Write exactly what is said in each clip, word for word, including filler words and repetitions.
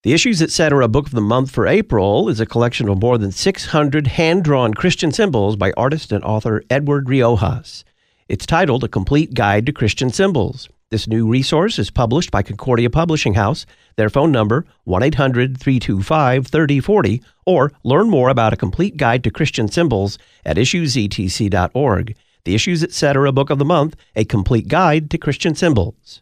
The Issues Etc. Book of the Month for April is a collection of more than six hundred hand-drawn Christian symbols by artist and author Edward Riojas. It's titled A Complete Guide to Christian Symbols. This new resource is published by Concordia Publishing House. Their phone number, one eight hundred, three two five, three oh four oh, or learn more about A Complete Guide to Christian Symbols at issues e t c dot org. The Issues Etc. Book of the Month, A Complete Guide to Christian Symbols.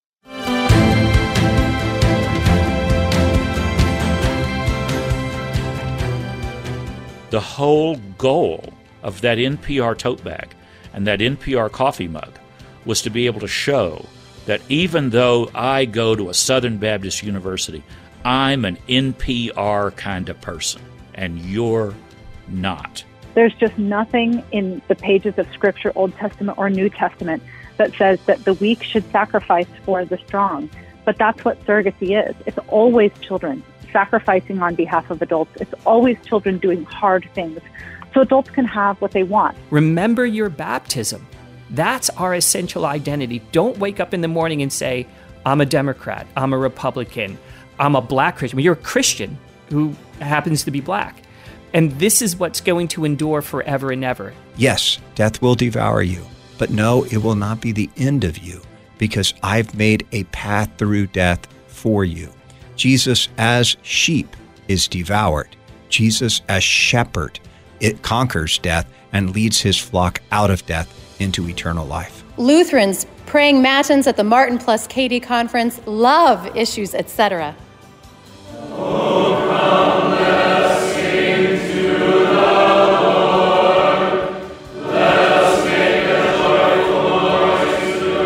The whole goal of that N P R tote bag and that N P R coffee mug was to be able to show that even though I go to a Southern Baptist university, I'm an N P R kind of person, and you're not. There's just nothing in the pages of Scripture, Old Testament or New Testament, that says that the weak should sacrifice for the strong. But that's what surrogacy is. It's always children sacrificing on behalf of adults. It's always children doing hard things so adults can have what they want. Remember your baptism. That's our essential identity. Don't wake up in the morning and say, I'm a Democrat, I'm a Republican, I'm a black Christian. Well, you're a Christian who happens to be black. And this is what's going to endure forever and ever. Yes, death will devour you, but no, it will not be the end of you, because I've made a path through death for you. Jesus as sheep is devoured. Jesus as shepherd, it conquers death and leads his flock out of death into eternal life. Lutherans praying matins at the Martin plus Katie conference love Issues Etc. Oh, come, let us sing to the Lord. Let us make a joyful noise to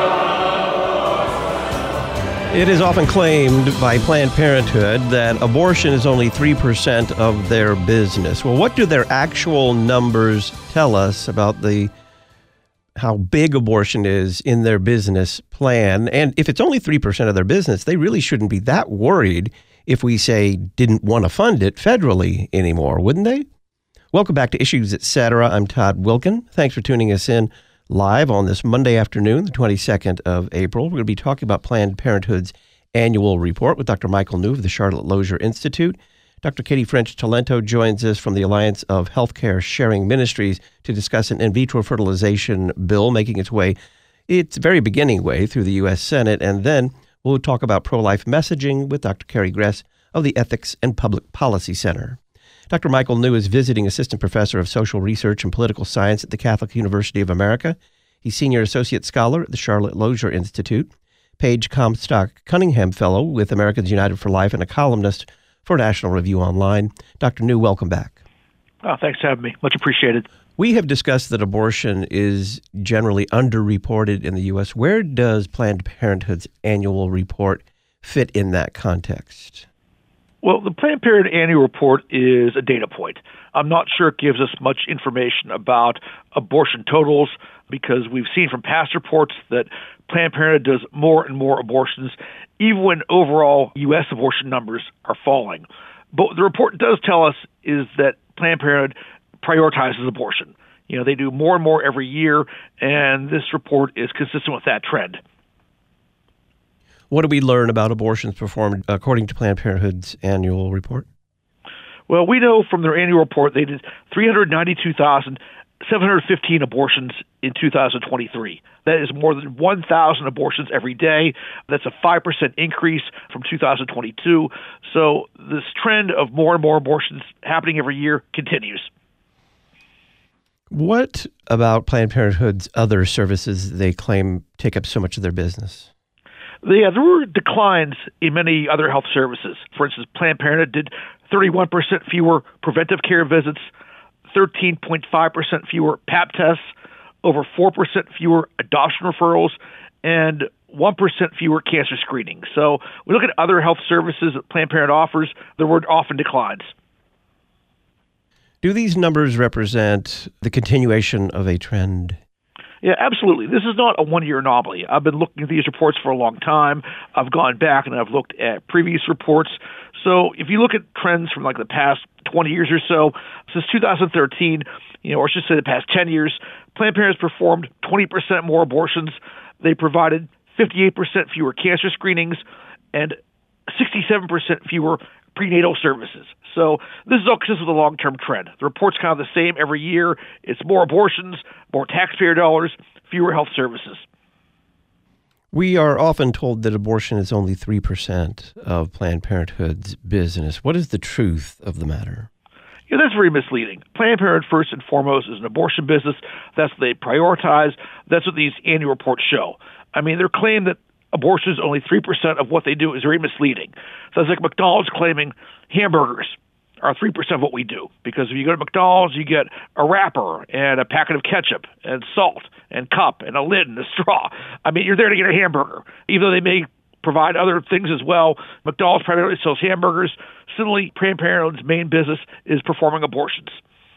God. It is often claimed by Planned Parenthood that abortion is only three percent of their business. Well, what do their actual numbers tell us about the how big abortion is in their business plan? And if it's only three percent of their business, they really shouldn't be that worried if we, say, didn't want to fund it federally anymore, wouldn't they? Welcome back to Issues Etc. I'm Todd Wilkin. Thanks for tuning us in live on this Monday afternoon, the twenty-second of April. We're going to be talking about Planned Parenthood's annual report with Doctor Michael New of the Charlotte Lozier Institute. Doctor Katie French Talento joins us from the Alliance of Healthcare Sharing Ministries to discuss an in vitro fertilization bill making its way, its very beginning way, through the U S Senate. And then we'll talk about pro-life messaging with Doctor Carrie Gress of the Ethics and Public Policy Center. Doctor Michael New is visiting assistant professor of social research and political science at the Catholic University of America. He's senior associate scholar at the Charlotte Lozier Institute, Paige Comstock Cunningham Fellow with Americans United for Life, and a columnist for National Review Online. Doctor New, welcome back. Oh, thanks for having me. Much appreciated. We have discussed that abortion is generally underreported in the U S. Where does Planned Parenthood's annual report fit in that context? Well, the Planned Parenthood annual report is a data point. I'm not sure it gives us much information about abortion totals, because we've seen from past reports that Planned Parenthood does more and more abortions, even when overall U S abortion numbers are falling. But what the report does tell us is that Planned Parenthood prioritizes abortion. You know, they do more and more every year, and this report is consistent with that trend. What do we learn about abortions performed according to Planned Parenthood's annual report? Well, we know from their annual report they did three hundred ninety-two thousand seven hundred fifteen abortions in two thousand twenty-three. That is more than one thousand abortions every day. That's a five percent increase from two thousand twenty-two. So this trend of more and more abortions happening every year continues. What about Planned Parenthood's other services they claim take up so much of their business? Yeah, there were declines in many other health services. For instance, Planned Parenthood did thirty-one percent fewer preventive care visits, thirteen point five percent fewer Pap tests, over four percent fewer adoption referrals, and one percent fewer cancer screenings. So we look at other health services that Planned Parenthood offers, there were often declines. Do these numbers represent the continuation of a trend? Yeah, absolutely. This is not a one-year anomaly. I've been looking at these reports for a long time. I've gone back and I've looked at previous reports. So if you look at trends from like the past twenty years or so, since two thousand thirteen, you know, or I should say the past ten years, Planned Parenthood has performed twenty percent more abortions. They provided fifty-eight percent fewer cancer screenings and sixty-seven percent fewer prenatal services. So this is all consistent with a long-term trend. The report's kind of the same every year. It's more abortions, more taxpayer dollars, fewer health services. We are often told that abortion is only three percent of Planned Parenthood's business. What is the truth of the matter? Yeah, that's very misleading. Planned Parenthood, first and foremost, is an abortion business. That's what they prioritize. That's what these annual reports show. I mean, their claim that abortion is only three percent of what they do is very misleading. So it's like McDonald's claiming hamburgers are three percent of what we do. Because if you go to McDonald's, you get a wrapper and a packet of ketchup and salt and cup and a lid and a straw. I mean, you're there to get a hamburger. Even though they may provide other things as well, McDonald's primarily sells hamburgers. Similarly, Planned Parenthood's main business is performing abortions.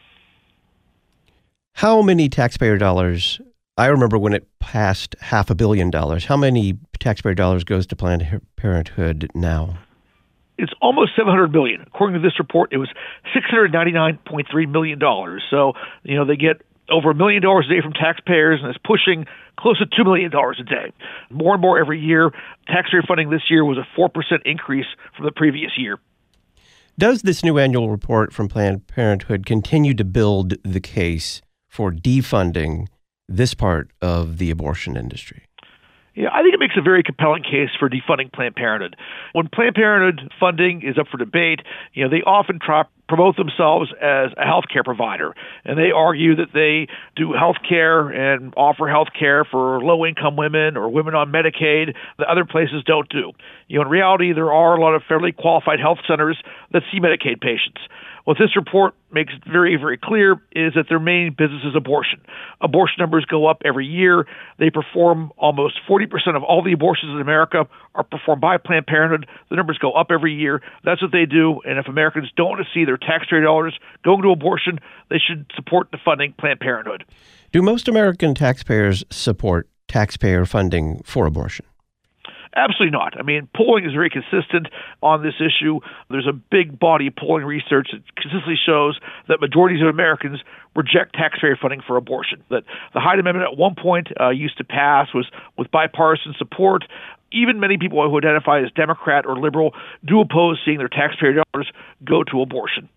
How many taxpayer dollars, I remember when it passed half a billion dollars, how many taxpayer dollars goes to Planned Parenthood now? It's almost seven hundred million dollars. According to this report, it was six hundred ninety-nine point three million dollars. So, you know, they get over a million dollars a day from taxpayers, and it's pushing close to two million dollars a day. More and more every year. Taxpayer funding this year was a four percent increase from the previous year. Does this new annual report from Planned Parenthood continue to build the case for defunding this part of the abortion industry? Yeah, I think it makes a very compelling case for defunding Planned Parenthood. When Planned Parenthood funding is up for debate, you know, they often try to promote themselves as a healthcare provider, and they argue that they do healthcare and offer healthcare for low-income women or women on Medicaid that other places don't do. You know, in reality, there are a lot of fairly qualified health centers that see Medicaid patients. What this report makes very, very clear is that their main business is abortion. Abortion numbers go up every year. They perform almost forty percent of all the abortions in America are performed by Planned Parenthood. The numbers go up every year. That's what they do. And if Americans don't want to see their taxpayer dollars going to abortion, they should support the funding Planned Parenthood. Do most American taxpayers support taxpayer funding for abortion? Absolutely not. I mean, polling is very consistent on this issue. There's a big body of polling research that consistently shows that majorities of Americans reject taxpayer funding for abortion. That the Hyde Amendment at one point uh, used to pass was with bipartisan support. Even many people who identify as Democrat or liberal do oppose seeing their taxpayer dollars go to abortion.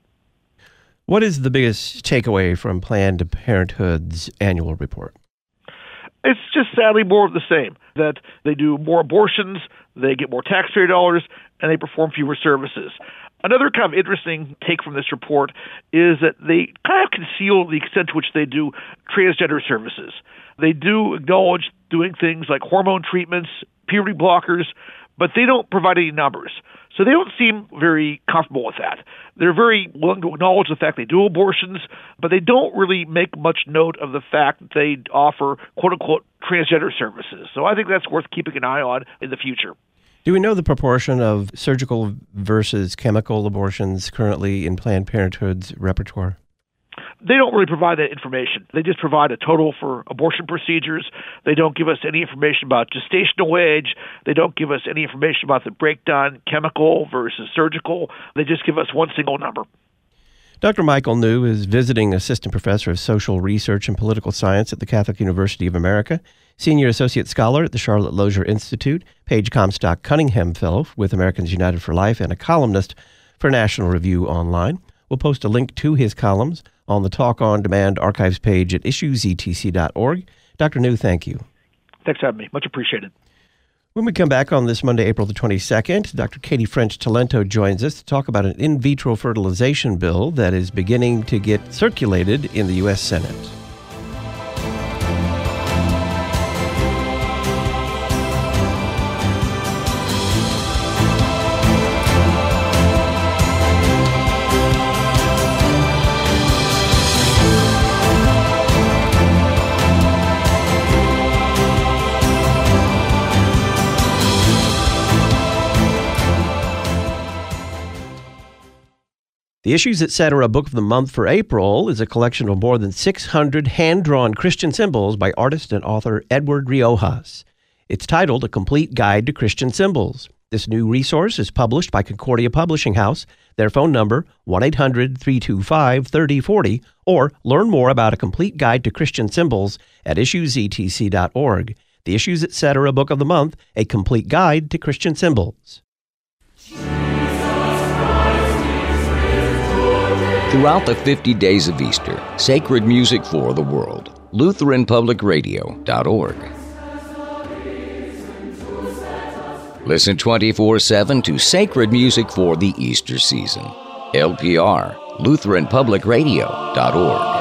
What is the biggest takeaway from Planned Parenthood's annual report? It's just sadly more of the same, that they do more abortions, they get more taxpayer dollars, and they perform fewer services. Another kind of interesting take from this report is that they kind of conceal the extent to which they do transgender services. They do acknowledge doing things like hormone treatments, puberty blockers, but they don't provide any numbers. So they don't seem very comfortable with that. They're very willing to acknowledge the fact they do abortions, but they don't really make much note of the fact that they offer, quote-unquote, transgender services. So I think that's worth keeping an eye on in the future. Do we know the proportion of surgical versus chemical abortions currently in Planned Parenthood's repertoire? They don't really provide that information. They just provide a total for abortion procedures. They don't give us any information about gestational age. They don't give us any information about the breakdown, chemical versus surgical. They just give us one single number. Doctor Michael New is visiting assistant professor of social research and political science at the Catholic University of America, senior associate scholar at the Charlotte Lozier Institute, Paige Comstock Cunningham Fellow with Americans United for Life, and a columnist for National Review Online. We'll post a link to his columns on the Talk On Demand archives page at issues e t c dot org. Doctor New, thank you. Thanks for having me. Much appreciated. When we come back on this Monday, April the twenty-second, Doctor Katie French Talento joins us to talk about an in vitro fertilization bill that is beginning to get circulated in the U S Senate. The Issues Etc. Book of the Month for April is a collection of more than six hundred hand-drawn Christian symbols by artist and author Edward Riojas. It's titled A Complete Guide to Christian Symbols. This new resource is published by Concordia Publishing House. Their phone number, one eight hundred, three two five, three oh four oh, or learn more about A Complete Guide to Christian Symbols at issues e t c dot org. The Issues Etc. Book of the Month, A Complete Guide to Christian Symbols. Throughout the fifty days of Easter, sacred music for the world. Lutheran Public Radio dot org. Listen twenty-four seven to sacred music for the Easter season. L P R, Lutheran Public Radio dot org.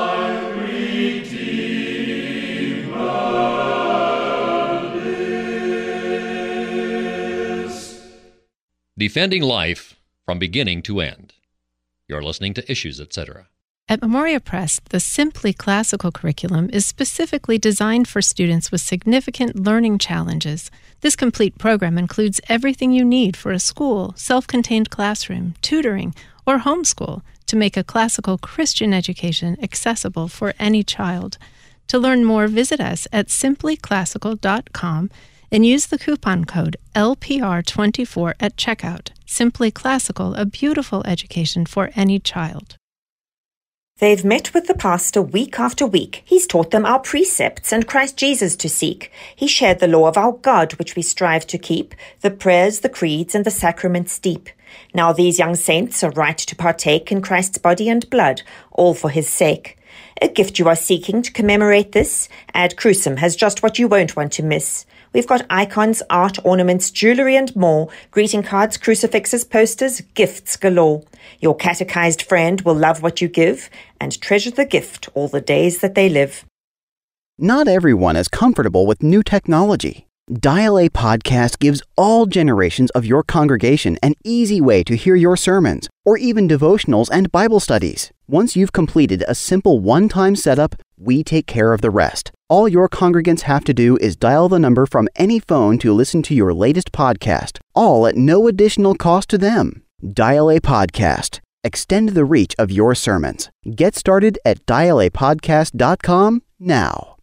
Defending life from beginning to end. You're listening to Issues, et cetera. At Memoria Press, the Simply Classical curriculum is specifically designed for students with significant learning challenges. This complete program includes everything you need for a school, self-contained classroom, tutoring, or homeschool to make a classical Christian education accessible for any child. To learn more, visit us at simply classical dot com and use the coupon code L P R twenty-four at checkout. Simply Classical, a beautiful education for any child. They've met with the pastor week after week. He's taught them our precepts and Christ Jesus to seek. He shared the law of our God, which we strive to keep, the prayers, the creeds, and the sacraments deep. Now these young saints are right to partake in Christ's body and blood, all for his sake. A gift you are seeking to commemorate this? Ad Crucem has just what you won't want to miss. We've got icons, art, ornaments, jewelry, and more. Greeting cards, crucifixes, posters, gifts galore. Your catechized friend will love what you give and treasure the gift all the days that they live. Not everyone is comfortable with new technology. Dial A Podcast gives all generations of your congregation an easy way to hear your sermons, or even devotionals and Bible studies. Once you've completed a simple one-time setup, we take care of the rest. All your congregants have to do is dial the number from any phone to listen to your latest podcast, all at no additional cost to them. Dial A Podcast. Extend the reach of your sermons. Get started at dial a podcast dot com now.